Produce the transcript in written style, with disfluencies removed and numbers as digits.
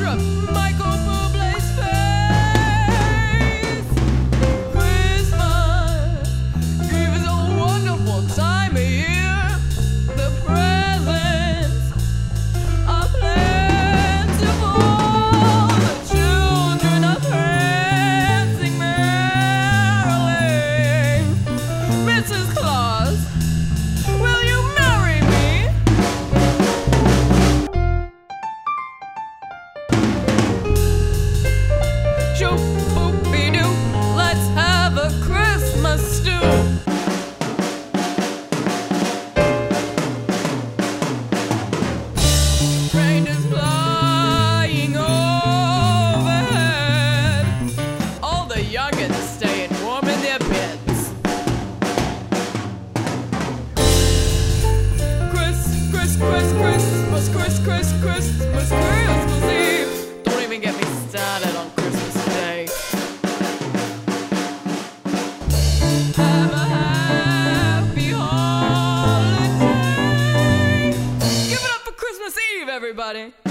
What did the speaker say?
picture of Michael Bublé's face. Christmas Eve is a wonderful time of year. The presents are plentiful. The children are prancing merrily. Mrs. Claus, will you marry me? Shoo-boop-be-doo, let's have a Christmas stew. Reindeers flying overhead. All the youngins staying warm in their beds. Christmas Eve. Don't even get me started on Christmas Day. Have a happy holiday. Give it up for Christmas Eve, everybody.